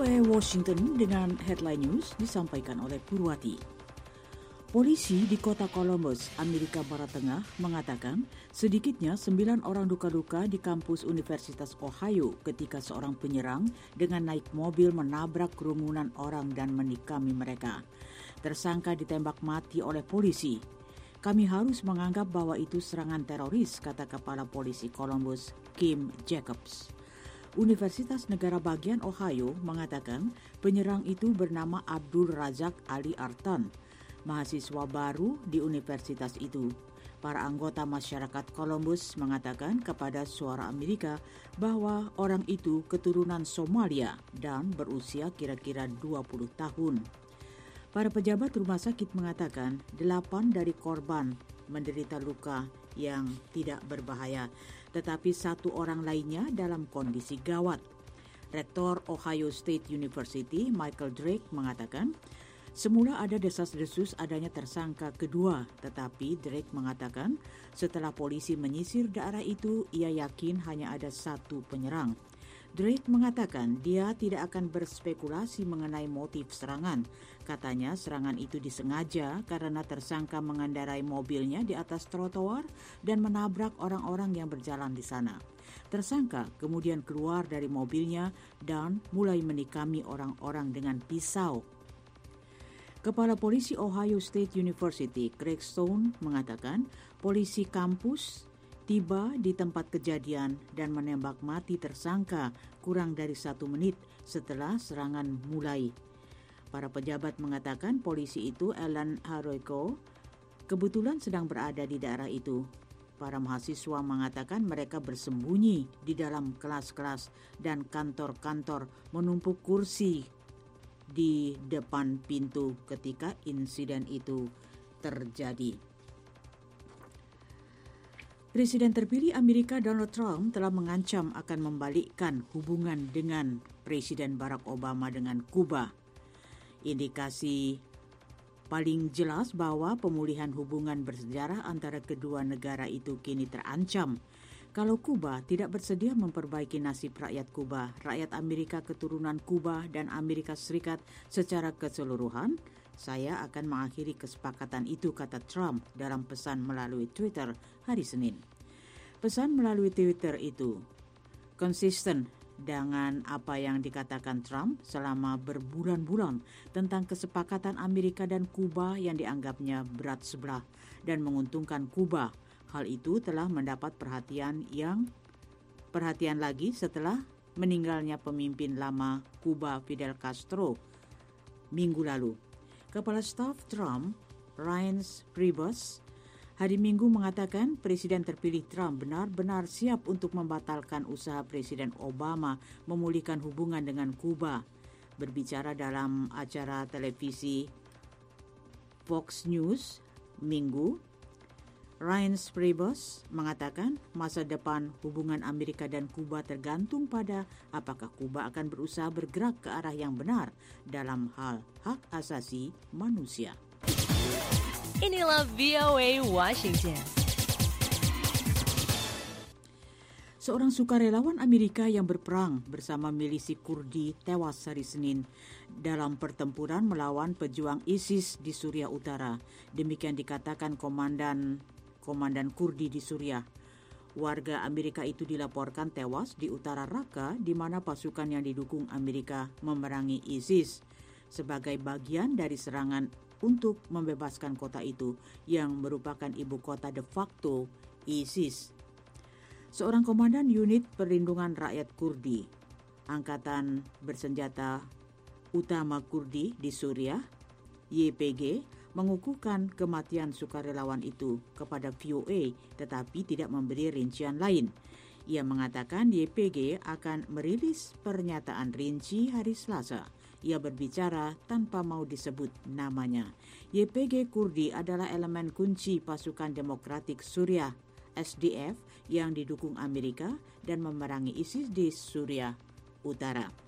VOA Washington dengan headline news disampaikan oleh Purwati. Polisi di kota Columbus, Amerika Barat Tengah mengatakan sedikitnya 9 orang luka-luka di kampus Universitas Ohio ketika seorang penyerang dengan naik mobil menabrak kerumunan orang dan menikami mereka. Tersangka ditembak mati oleh polisi. Kami harus menganggap bahwa itu serangan teroris, kata Kepala Polisi Columbus, Kim Jacobs. Universitas Negara Bagian Ohio mengatakan penyerang itu bernama Abdul Razak Ali Artan, mahasiswa baru di universitas itu. Para anggota masyarakat Columbus mengatakan kepada Suara Amerika bahwa orang itu keturunan Somalia dan berusia kira-kira 20 tahun. Para pejabat rumah sakit mengatakan 8 dari korban menderita luka yang tidak berbahaya, tetapi 1 orang lainnya dalam kondisi gawat. Rektor Ohio State University, Michael Drake, mengatakan semula ada desas-desus adanya tersangka kedua, tetapi Drake mengatakan setelah polisi menyisir daerah itu, ia yakin hanya ada 1 penyerang. Drake mengatakan dia tidak akan berspekulasi mengenai motif serangan. Katanya serangan itu disengaja karena tersangka mengendarai mobilnya di atas trotoar dan menabrak orang-orang yang berjalan di sana. Tersangka kemudian keluar dari mobilnya dan mulai menikami orang-orang dengan pisau. Kepala Polisi Ohio State University, Craig Stone, mengatakan polisi kampus tiba di tempat kejadian dan menembak mati tersangka kurang dari 1 menit setelah serangan mulai. Para pejabat mengatakan polisi itu, Alan Haroiko, kebetulan sedang berada di daerah itu. Para mahasiswa mengatakan mereka bersembunyi di dalam kelas-kelas dan kantor-kantor menumpuk kursi di depan pintu ketika insiden itu terjadi. Presiden terpilih Amerika Donald Trump telah mengancam akan membalikkan hubungan dengan Presiden Barack Obama dengan Kuba. Indikasi paling jelas bahwa pemulihan hubungan bersejarah antara kedua negara itu kini terancam. Kalau Kuba tidak bersedia memperbaiki nasib rakyat Kuba, rakyat Amerika keturunan Kuba dan Amerika Serikat secara keseluruhan, saya akan mengakhiri kesepakatan itu, kata Trump dalam pesan melalui Twitter hari Senin. Pesan melalui Twitter itu konsisten dengan apa yang dikatakan Trump selama berbulan-bulan tentang kesepakatan Amerika dan Kuba yang dianggapnya berat sebelah dan menguntungkan Kuba. Hal itu telah mendapat perhatian lagi setelah meninggalnya pemimpin lama Kuba Fidel Castro minggu lalu. Kepala Staf Trump, Reince Priebus, hari Minggu mengatakan Presiden terpilih Trump benar-benar siap untuk membatalkan usaha Presiden Obama memulihkan hubungan dengan Kuba. Berbicara dalam acara televisi Fox News Minggu, Reince Priebus mengatakan masa depan hubungan Amerika dan Kuba tergantung pada apakah Kuba akan berusaha bergerak ke arah yang benar dalam hal hak asasi manusia. Inilah VOA Washington. Seorang sukarelawan Amerika yang berperang bersama milisi Kurdi tewas hari Senin dalam pertempuran melawan pejuang ISIS di Suriah Utara. Demikian dikatakan Komandan Kurdi di Suriah. Warga Amerika itu dilaporkan tewas di utara Raqqa, di mana pasukan yang didukung Amerika memerangi ISIS sebagai bagian dari serangan untuk membebaskan kota itu yang merupakan ibu kota de facto ISIS. Seorang komandan unit perlindungan rakyat Kurdi, Angkatan Bersenjata Utama Kurdi di Suriah, YPG, mengukuhkan kematian sukarelawan itu kepada VOA tetapi tidak memberi rincian lain. Ia mengatakan YPG akan merilis pernyataan rinci hari Selasa. Ia berbicara tanpa mau disebut namanya. YPG Kurdi adalah elemen kunci pasukan demokratik Suriah, SDF, yang didukung Amerika dan memerangi ISIS di Suriah Utara.